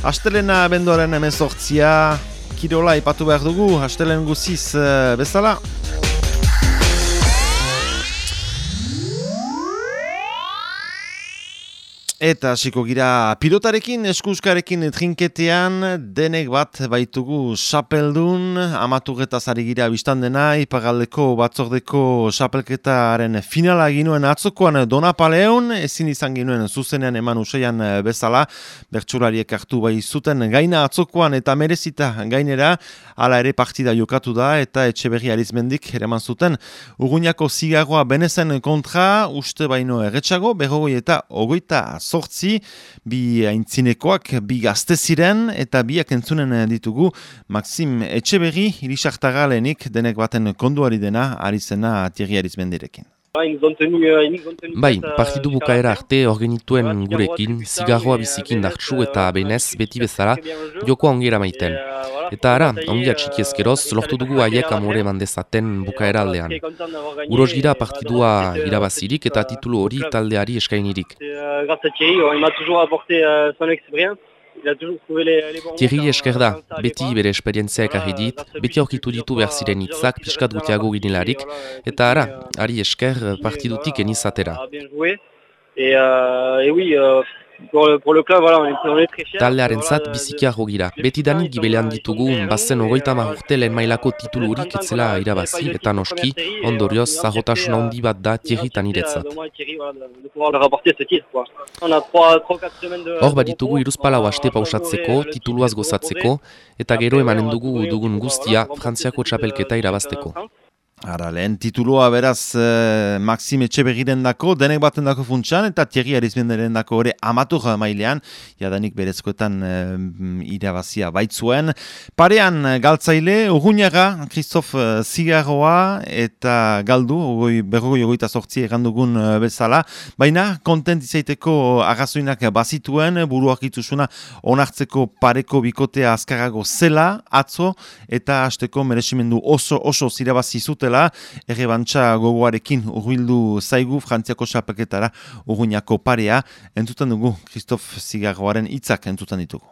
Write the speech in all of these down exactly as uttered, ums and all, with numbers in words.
Astelena bendoaren hemezortzia, kirola ipatu behar dugu, astelen guziz uh, bezala. Eta hasiko gira pilotarekin, eskuskarekin trinketean, denek bat baitugu xapeldun, amaturretaz ari gira biztan dena, ipagaldeko batzordeko xapelketaren finala ginuen atzokoan Donapaleon, ezin izan ginuen zuzenean eman usaian bezala, bertsolariek hartu bai zuten gaina atzokoan eta merezita gainera, hala ere partida jokatu da eta Etxeberri Arizmendik eraman zuten Urruñako zigarroa benezen kontra, uste baino erretxago, berrogoi eta ogoita zortzi, bi aintzinekoak, bi gazte ziren eta biak entzunen ditugu Maxim Etxeberri, irisartaga lehenik denek baten konduari dena, ari zena Thierry Arizmendirekin. Bai, partidu bukaera arte organituen gurekin, zigarroa bizikin dartsu eta benez, beti bezala, jokoa ongera maiten. Eta ara, ongia txikiezkeroz, lortu dugu haiek amore mandezaten bukaera aldean. Uroz gira partidua irabazirik eta titulu hori taldeari eskainirik. Thierry esker da, beti bere esperientzia ekarri dit, beti aurkitu ditu behar ziren hitzak pixkat gutiago ginelarik, eta ara, ari esker partidutik enizatera. Taldearen zat bizikiago gira, beti danik gibelean ditugu, bazen ogoita marurte lehen mailako titulurik etzela irabazi, eta noski, ondorioz, zahotasun handi bat da Thierry taniretzat. Hor baditugu iruzpalau aste pausatzeko, tituluaz gozatzeko, eta gero emanen dugu dugun guztia Frantziako txapelketa irabazteko. Ara, lehen titulua beraz eh, Maxim Etxeberriren dako, denek baten dako funtsan, eta Thierry Arizmenderen dako ere amatur mailean, jadanik berezkoetan eh, irabazia baitzuen. Parean galtzaile, Urruñaga, Christophe Zigarroa, eta galdu, berrogoi ogoita sortzi egandugun bezala, baina kontent izaiteko arrazoinak bazituen, buruak ituzuna onartzeko pareko bikotea azkarago zela, atzo, eta hasteko merezimendu oso oso zirabazi zutela, errebantza gogoarekin urbildu zaigu Frantziako xapelketara Urruñako parea, entzuten dugu Christophe Zigarroaren hitzak entzuten ditugu.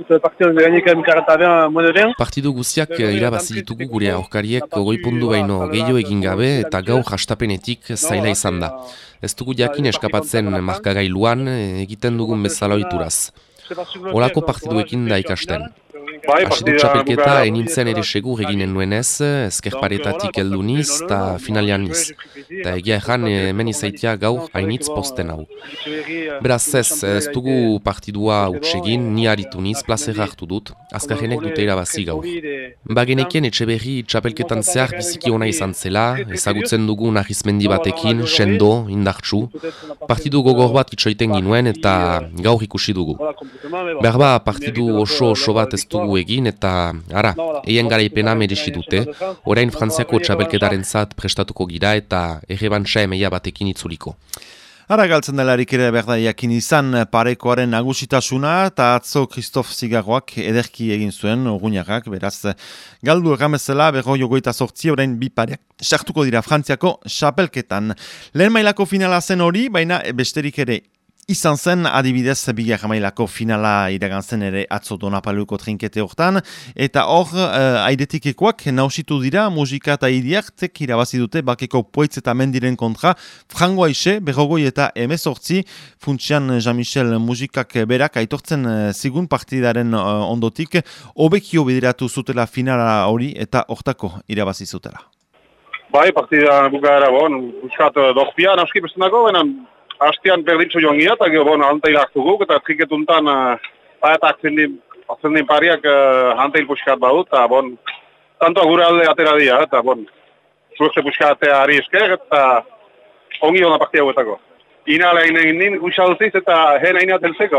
Partidu guziak irabazi ditugu gure aurkariek goi pundu baino gehiago egin gabe eta gaur hastapenetik zaila izan da. Ez dugu jakin eskapatzen markagailuan egiten dugun bezala ohituraz. Olako partiduekin da ikasten. Hasidu txapelketa enintzen ere segur eginen nuenez, ezkerparetatik heldu niz eta finalean niz. Eta egia erran hemen izaitia gaur hainitz posten hau. Beraz ez, ez dugu partidua utsegin, ni haritu niz, plazera hartu dut, azkarrenek dute irabazi gaur. Bagenekien Etxeberri txapelketan zehar biziki ona izan zela, ezagutzen dugu Arizmendi batekin, sendo, indartsu. Partidu gogor bat itxoiten ginuen eta gaur ikusi dugu. Berba partidu oso oso bat ez dugu egin eta, ara, eien garaipena merezi dute, orain Frantziako txapelketaren zat prestatuko gira eta errebantza emeia batekin itzuliko. Ara galtzen delarik ere berda jakin izan parekoaren nagusitasuna eta atzo Christophe Zigarroak ederki egin zuen Urruñagak, beraz galdu erramezela berroi ogoita sortzi orain bi pareak sartuko dira Frantziako xapelketan. Lehen mailako finala zen hori, baina besterik ere izan zen, adibidez, bigarren mailako finala iragantzen ere atzo Donapaleuko trinkete hortan, eta hor, uh, aidetikikoak nausitu dira, musika eta idiartek irabazi dute bakeko poitz eta mendiren kontra, frango aixe, berrogoi eta emezortzi, funtsian Jean-Michel musikak berak aitortzen uh, zigun partidaren uh, ondotik, hobekio bideratu zutela finala hori eta hortako irabazi zutela. Bai, partida bukaera, bon, buskat dozpia, naski bestenako, benen, hastian berdintzu joan gira, eta gero, bon, hantail hartu guk, eta triketuntan, uh, eta akzen din pariak uh, hantail puskat badut, eta, bon, tantoa gure alde atera dira, eta, bon, zuekte puskatea ari esker, eta ongi hona partia guetako. Inala egin egin usalziz, eta hen egin atelzeko.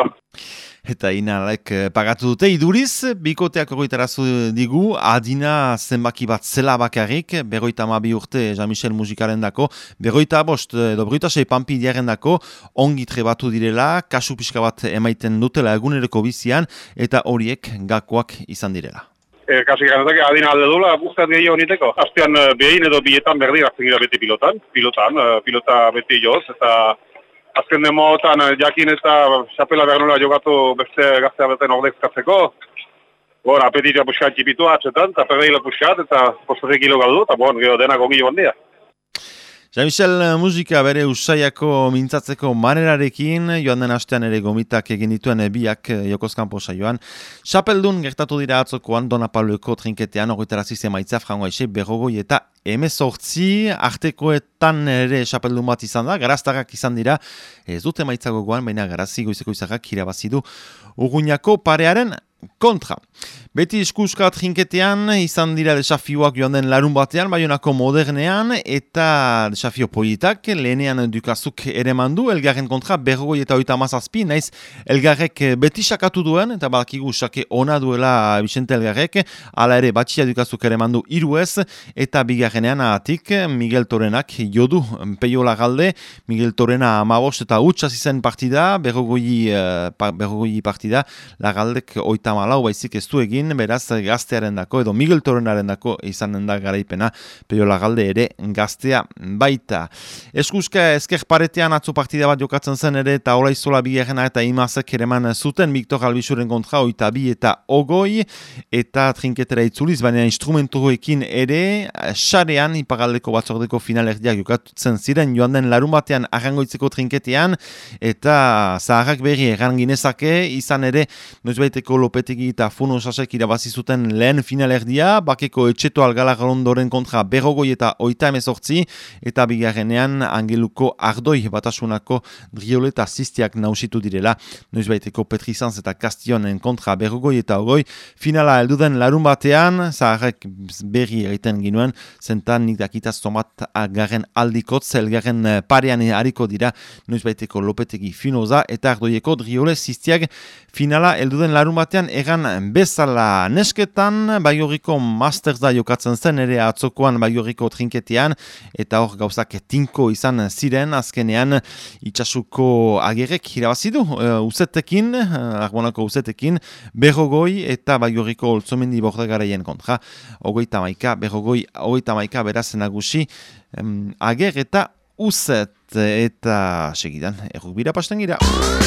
Eta inalek pagatu dute, iduriz, bikoteak horretarazu digu, adina zenbaki bat zela bakarrik, berroita amabi urte Jean-Michel musikaren dako, berroita bost, edo berroita sei pampi diaren dako, ongi trebatu direla, kasu pixka bat emaiten dutela eguneroko bizian, eta horiek gakoak izan direla. E, kasi ganetak adina alde dula, guztat gehiago niteko. Aztean behin edo bietan berdi hartzen gira beti pilotan, pilotan, pilota beti joz, eta azken demotan jakin eta xapela behar nola jokatu beste gaztea beten ordezkatzeko. Bon, apetitia puskat txipitu atxetan, eta perreila puskat, eta postazik kilo galdu, eta bon, gero denak ongi joan dira. Jean-Michel musika bere usaiako mintzatzeko manerarekin, joan den astean ere gomitak egin dituen biak Jokozkanpo saioan. Xapeldun gertatu dira atzokoan Dona Pabloeko trinketean, horretara zizte maitza frango aixe, berrogoi eta emezortzi, artekoetan ere xapeldun bat izan da, garaztarrak izan dira, ez dute maitza gogoan, baina garazi goizeko izarrak irabazidu Urruñako parearen kontra. Beti eskuska trinketean izan dira desafioak joan den larun batean, Baionako modernean, eta desafio politak, lehenean dukazuk ere mandu, elgarren kontra berrogoi eta oita mazazpi, naiz elgarrek beti sakatu duen, eta badakigu sake ona duela Vicente Elgarrek, ala ere batxia dukazuk ere mandu iru ez, eta bigarrenean ahatik Miguel Torenak jodu peio lagalde, Miguel Torena amabos eta utxaz izen partida, berrogoi, uh, pa, berrogoi partida, lagaldek oita malau baizik ez du egin, beraz gaztearen dako, edo Miguel Torenaren dako izanen da garaipena, peio lagalde ere gaztea baita. Eskuska ezker paretean atzo partida bat jokatzen zen ere, eta hola izola bigarrena eta imazek ereman zuten, Victor Albisuren kontra, oita bi eta ogoi, eta trinketera itzuliz, baina instrumentuekin ere, xarean, ipagaldeko batzordeko finalerdiak jokatzen ziren, joan den larun batean arrangoitzeko trinketean, eta zaharrak berri erran ginezake, izan ere, noizbaiteko Lopetegi eta Funo Sasek irabazi zuten lehen finalerdia, bakeko etxeto algalar ondoren kontra berrogoi eta oita emezortzi, eta bigarrenean Angeluko Ardoi batasunako Driole eta Ziztiak nausitu direla, noizbaiteko Petrizanz eta Kastionen kontra berrogoi eta ogoi, finala helduden larun batean, zaharrek berri egiten ginuen, zentan nik dakitaz zomat agarren aldikotz, elgarren parean hariko dira, noizbaiteko Lopetegi Finoza eta Ardoieko Driole Ziztiak finala helduden larun batean egan bezala nesketan, Baigorriko Masters da jokatzen zen ere atzokoan Baigorriko trinketean, eta hor gauzak tinko izan ziren, azkenean itxasuko agerrek irabazidu, uh, uzetekin, uh, Arbonako uzetekin, berrogoi eta Baigorriko Oltzomendi Bordegaraien kontra, ogoita maika, berrogoi, ogoita maika beraz nagusi, um, ager eta uzet, eta segidan, errukbira pasten gira.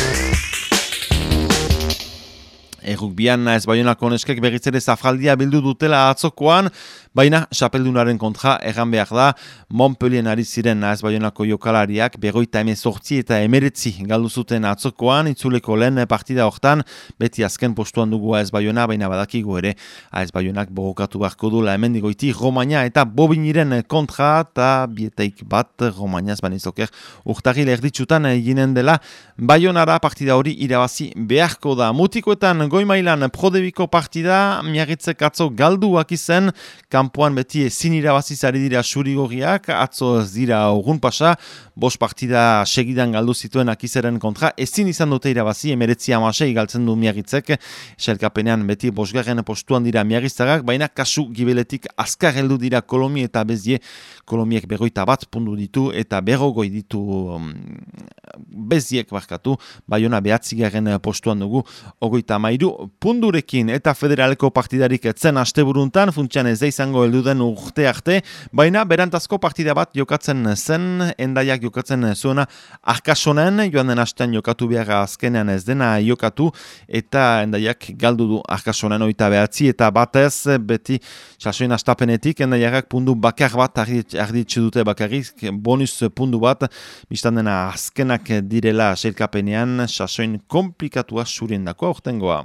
Errukbian ez Baionako neskek berriz ere zafraldia bildu dutela atzokoan, baina xapeldunaren kontra erran behar da, Montpellien ari ziren ez Baionako jokalariak berroita emezortzi eta emeretzi galdu zuten atzokoan, itzuleko lehen partida hortan, beti azken postuan dugu ez Baiona, baina badakigu ere, ez Baionak borokatu barko du la hemendigoiti Romagna eta Bobiniren kontra, eta bietaik bat Romagnaz banizoker urtarri lerditsutan ginen dela, Baionara partida hori irabazi beharko da. Mutikoetan goi mailan prodebiko partida, miarritzek atzo galduak izen, kanpoan beti ezin irabazizari dira surigorriak, atzo ez dira urgun pasa, bos partida segidan galdu zituen akizeren kontra, ezin izan dute irabazi, emeretzi amasei galtzen du miarritzek, selkapenean beti bosgarren postuan dira miarriztarak, baina kasu gibeletik azkar heldu dira Kolomi eta Bezie, Kolomiek berroita bat pundu ditu, eta berrogoi ditu um, Beziek barkatu, Baiona behatzigarren postuan dugu, ogoita mairu pundurekin, eta federaleko partidarik etzen asteburuntan, funtsian ez da izango helduden urte arte, baina berantazko partida bat jokatzen zen, endaiak jokatzen zuena Arkasonen, joan den astean jokatu behar azkenean ez dena jokatu, eta endaiak galdu du Arkasonen oita behatzi, eta batez beti sasoin astapenetik, endaiak pundu bakar bat arditxe dute bakarrik, bonus pundu bat, biztan dena azkenak direla sailkapenean, sasoin komplikatua surendako aurtengoa.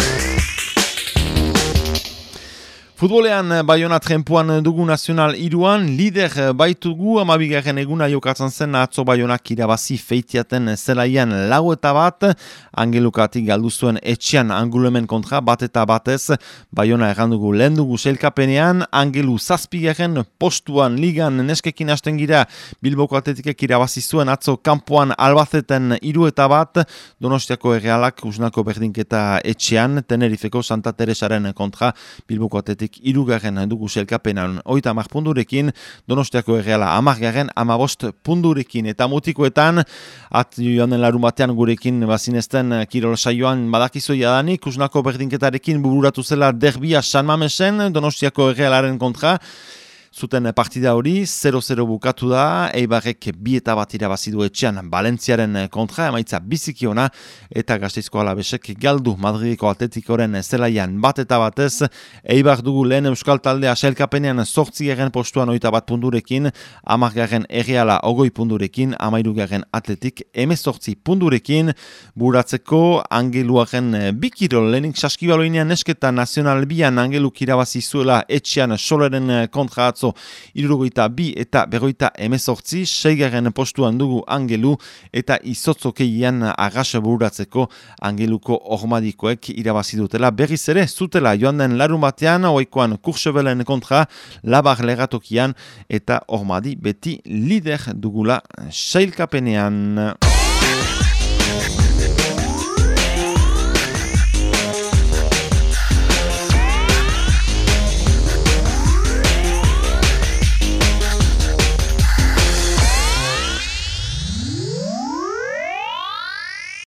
Futbolean Baiona trenpuan dugu nazional iruan, lider baitugu, amabigarren eguna jokatzen zen atzo Baionak irabazi feitiaten zelaian lau eta bat, Angelukatik galdu zuen etxean Angulemen kontra bat eta batez, Baiona errandugu lehen dugu selkapenean, Angelu zazpigarren postuan ligan neskekin hasten gira, Bilboko Atletikek irabazi zuen atzo kanpoan Albaceten iru eta bat, Donostiako Errealak usnako berdinketa etxean, Tenerifeko Santa Teresaren kontra, Bilboko Atletik irugarren dugu selkapenan oita hamar pundurekin, Donostiako Erreala hamargarren hamabost pundurekin, eta mutikoetan, at joan den larun batean gurekin bazinezten kirol saioan badakizu jadanik, usnako berdinketarekin bururatu zela derbia San Mamesen, Donostiako Errealaren kontra, zuten partida hori, zero zero bukatu da, Eibarrek bi eta bat irabazi du etxean Valentziaren kontra, emaitza biziki ona, eta Gasteizko Alavesek galdu Madrideko Atletikoren zelaian bat eta batez, Eibar dugu lehen euskal taldea sailkapenean zortzigaren postuan oita bat pundurekin, hamargarren Erreala ogoi pundurekin, hamairugarren Atletik emezortzi pundurekin, buratzeko Angeluaren bikirol lehenik saskibaloinean esketa nazional bian Angeluk irabazi zuela etxean Soleren kontra atzo irurogeita bi eta berroita emezortzi, seigarren postuan dugu Angelu eta izotzokeian arras buratzeko Angeluko ormadikoek irabazi dutela berriz ere zutela joan den larun batean, oikoan Kursebelen kontra labar leratokian eta ormadi beti lider dugula sailkapenean.